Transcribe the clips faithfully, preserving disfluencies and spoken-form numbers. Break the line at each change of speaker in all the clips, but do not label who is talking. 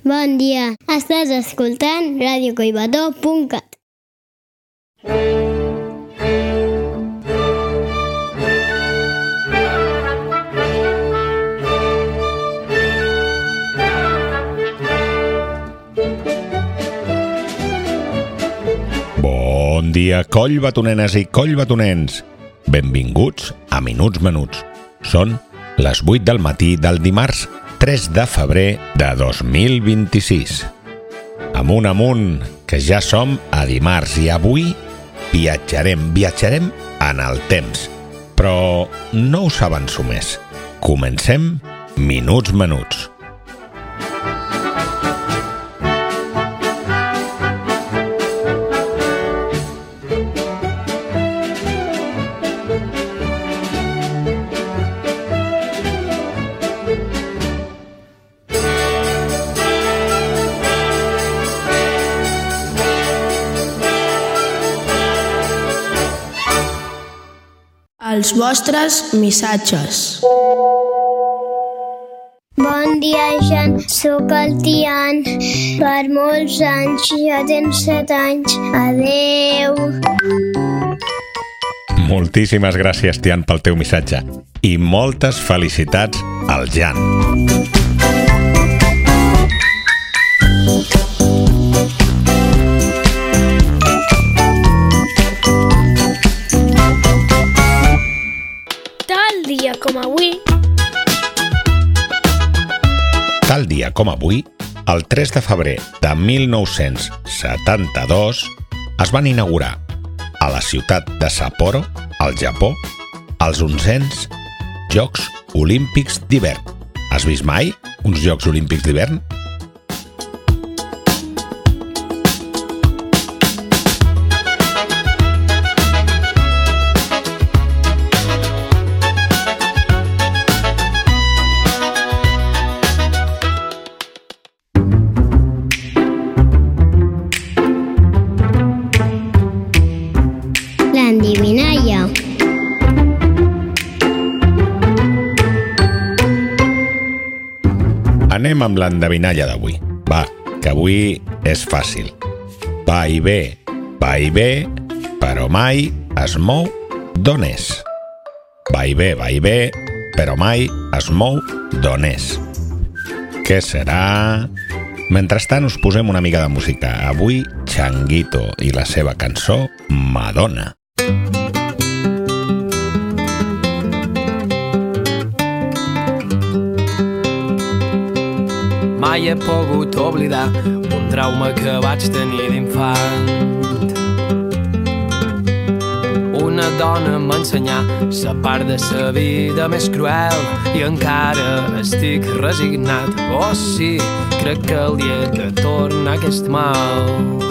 Bon dia, estàs escoltant ràdio collbató punt cat.
Bon dia, collbatonenes i collbatonens. Benvinguts a Minuts Menuts. Són les vuit del matí del dimarts tres de febrer de dos mil vint-i-sis. Amunt, amunt, que ja som a dimarts i avui viatjarem, viatjarem en el temps. Però no us avanço més. Comencem Minuts Menuts.
Els vostres missatges.
Bon dia, Jan. Soc el Tian. Per molts anys, ja tens set anys. Adeu.
Moltíssimes gràcies, Tian, pel teu missatge. I moltes felicitats al Jan.
Com avui.
Tal dia com avui, el tres de febrer de mil nou-cents setanta-dos, es van inaugurar a la ciutat de Sapporo, al Japó, els onzens Jocs Olímpics d'hivern. Has vist mai uns Jocs Olímpics d'hivern?
L'endevinalla.
Anem amb l'endevinalla d'avui. Va, que avui és fàcil. Va i ve, va i ve, però mai es mou d'on és. Va i ve, va i ve, però mai es mou d'on és. Què serà? Mentrestant us posem una mica de música. Avui, Changuito i la seva cançó Madonna.
Mai he pogut oblidar un trauma que vaig tenir d'infant. Una dona m'ensenyà la part de la vida més cruel i encara estic resignat. Oh sí, crec que el dia que torna aquest mal.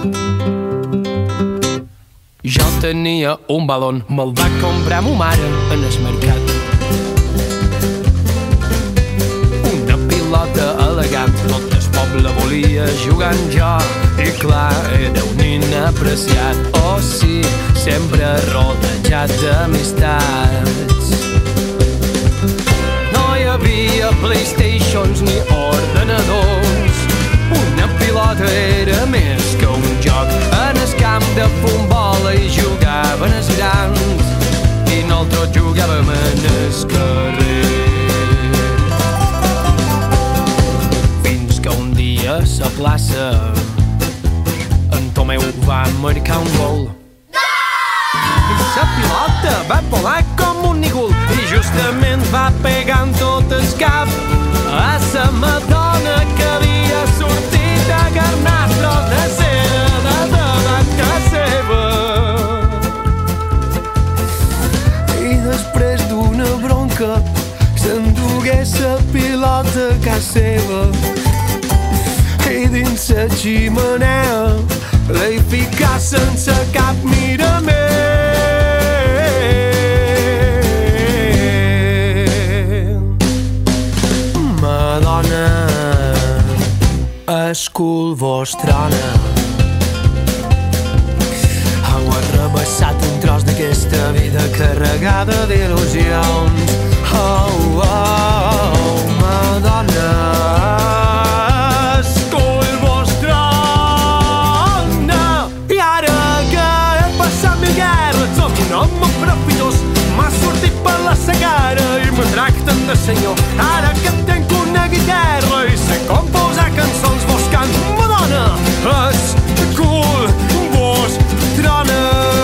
Jo tenia un balon, me'l va comprar mo mare en el mercat. Una pilota elegant, tot el poble volia jugar en joc. I clar, era un inapreciat. Oh sí, sempre rodejat d'amistats. No hi havia Playstations ni ordenadors. Una pilota era més que un joc. En el camp de futbol hi jugaven els grans i nosaltres jugàvem en el carrer. Fins que un dia a la plaça en Tomeu va marcar un gol. I la pilota va volar com un nígol i justament va pegar en tot el cap a la Madonna que havia sortit a garnastros de cera de davant casa seva.
I després d'una bronca s'endugué la pilota a casa seva i dins la ximenea l'hi ficà sense cap mirament. Madonna, el cul vostrana. Heu arrabassat un tros d'aquesta vida carregada d'il·lusions. Oh, oh, Madonna, el cul senyor. Ara que tenc una guitarra i sé composar cançons, vos cant, Madonna, és cul, vos trona.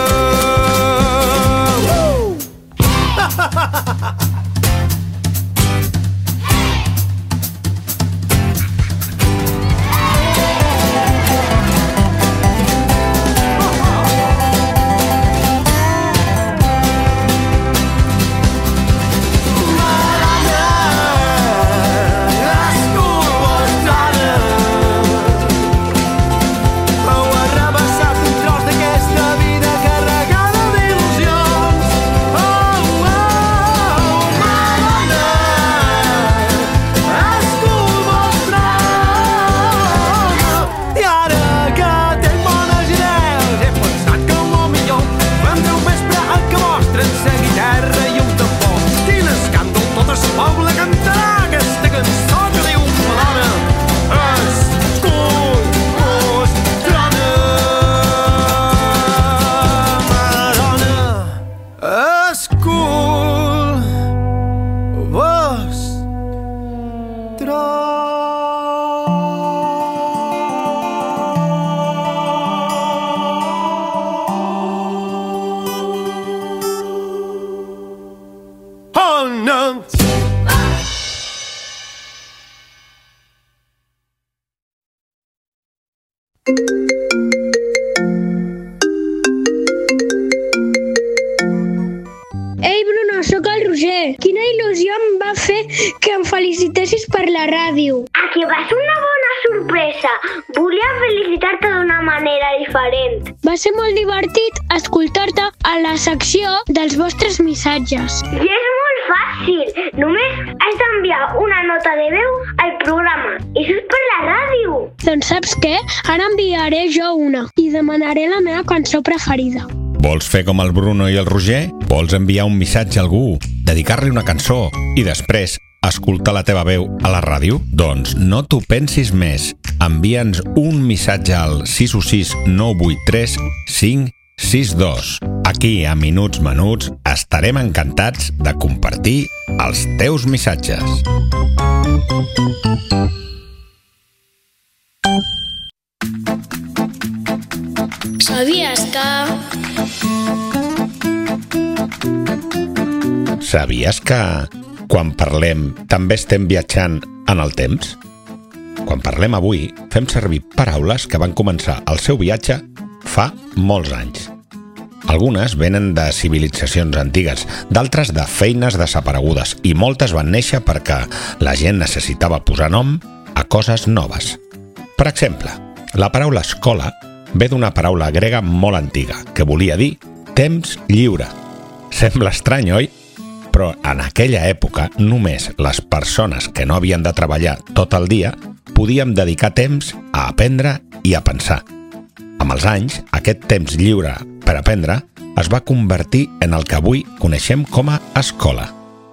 Ei, Bruno, sóc el Roger. Quina il·lusió em va fer que em felicitessis per la ràdio.
A que va ser una bona sorpresa. Volia felicitar-te d'una manera diferent.
Va ser molt divertit escoltar-te a la secció dels vostres missatges.
I és molt fàcil. Només has d'enviar una nota de veu al programa. I això és per la ràdio.
Doncs saps què? Ara enviaré jo una i demanaré la meva cançó preferida.
Vols fer com el Bruno i el Roger? Vols enviar un missatge a algú, dedicar-li una cançó i després escoltar la teva veu a la ràdio? Doncs no t'ho pensis més. Envia'ns un missatge al sis u sis nou vuit tres cinc sis dos. Aquí, a Minuts Menuts, estarem encantats de compartir els teus missatges.
Sabies que...
Sabies que quan parlem també estem viatjant en el temps? Quan parlem avui, fem servir paraules que van començar el seu viatge fa molts anys. Algunes venen de civilitzacions antigues, d'altres de feines desaparegudes, i moltes van néixer perquè la gent necessitava posar nom a coses noves. Per exemple, la paraula escola ve d'una paraula grega molt antiga, que volia dir temps lliure. Sembla estrany, oi? Però en aquella època només les persones que no havien de treballar tot el dia podíem dedicar temps a aprendre i a pensar. Amb els anys, aquest temps lliure per aprendre es va convertir en el que avui coneixem com a escola.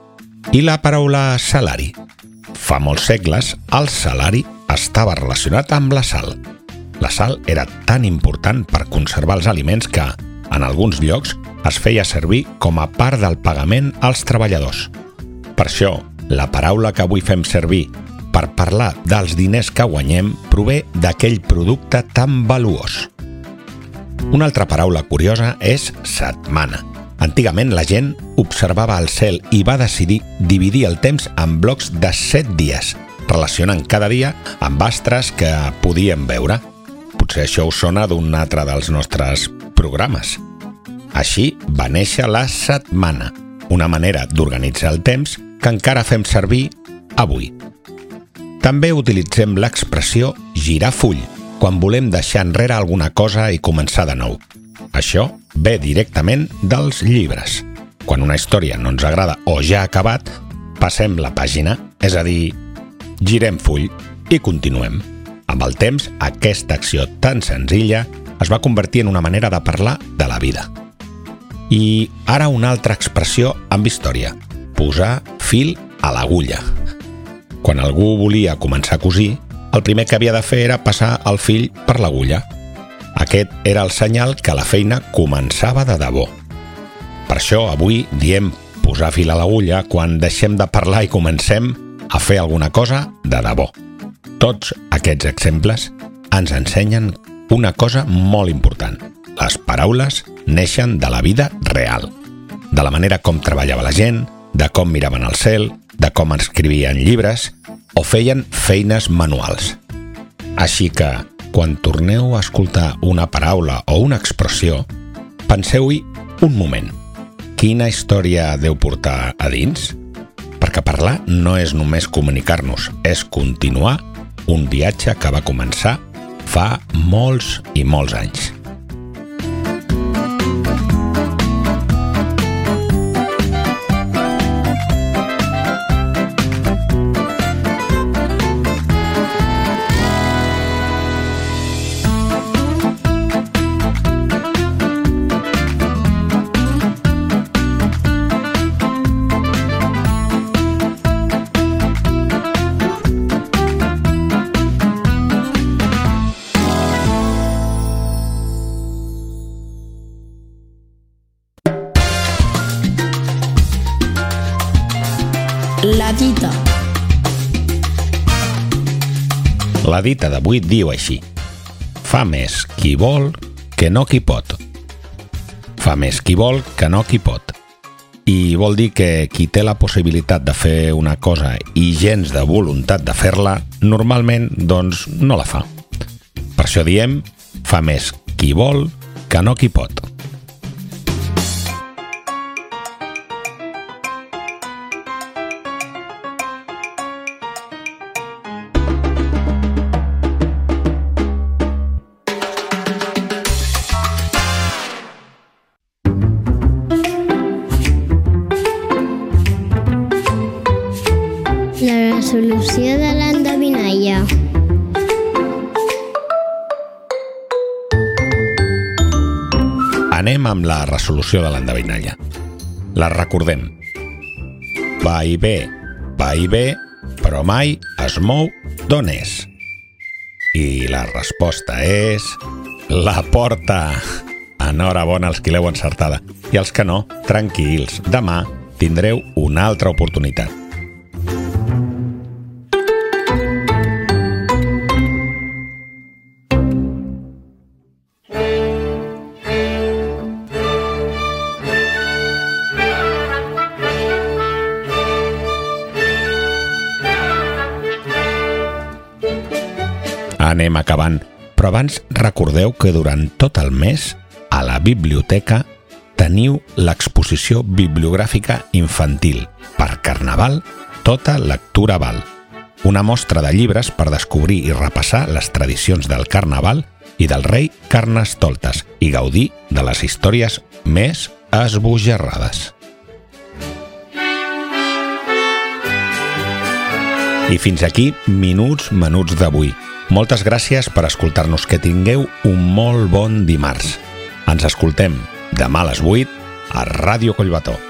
I la paraula salari? Fa molts segles, el salari estava relacionat amb la sal. La sal era tan important per conservar els aliments que, en alguns llocs, es feia servir com a part del pagament als treballadors. Per això, la paraula que avui fem servir per parlar dels diners que guanyem prové d'aquell producte tan valuós. Una altra paraula curiosa és setmana. Antigament la gent observava el cel i va decidir dividir el temps en blocs de set dies, relacionant cada dia amb astres que podíem veure. Potser això us sona d'un altre dels nostres programes. Així va néixer la setmana, una manera d'organitzar el temps que encara fem servir avui. També utilitzem l'expressió girar full, quan volem deixar enrere alguna cosa i començar de nou. Això ve directament dels llibres. Quan una història no ens agrada o ja ha acabat, passem la pàgina, és a dir, girem full i continuem. Amb el temps, aquesta acció tan senzilla es va convertir en una manera de parlar de la vida. I ara una altra expressió amb història: posar fil a l'agulla. Quan algú volia començar a cosir, el primer que havia de fer era passar el fil per l'agulla. Aquest era el senyal que la feina començava de debò. Per això avui diem posar fil a l'agulla quan deixem de parlar i comencem a fer alguna cosa de debò. Tots aquests exemples ens ensenyen una cosa molt important. Les paraules neixen de la vida real, de la manera com treballava la gent, de com miraven el cel, de com escrivien llibres o feien feines manuals. Així que, quan torneu a escoltar una paraula o una expressió, penseu-hi un moment. Quina història deu portar a dins? Perquè parlar no és només comunicar-nos, és continuar un viatge que va començar fa molts i molts anys.
La dita.
La dita d'avui diu així: fa més qui vol que no qui pot. Fa més qui vol que no qui pot. I vol dir que qui té la possibilitat de fer una cosa i gens de voluntat de fer-la, normalment, doncs, no la fa. Per això diem, fa més qui vol que no qui pot.
La resolució de l'endevinalla.
Anem amb la resolució de l'endevinalla. La recordem. Va i ve, va i ve, però mai es mou d'on és. I la resposta és... la porta! Enhorabona als qui l'heu encertada. I els que no, tranquils, demà tindreu una altra oportunitat. Anem acabant, però abans recordeu que durant tot el mes a la biblioteca teniu l'exposició bibliogràfica infantil per Carnaval, tota lectura val. Una mostra de llibres per descobrir i repassar les tradicions del Carnaval i del rei Carnestoltes i gaudir de les històries més esbojarrades. I fins aquí Minuts Menuts d'avui. Moltes gràcies per escoltar-nos. Que tingueu un molt bon dimarts. Ens escoltem demà a les vuit a Ràdio Collbató.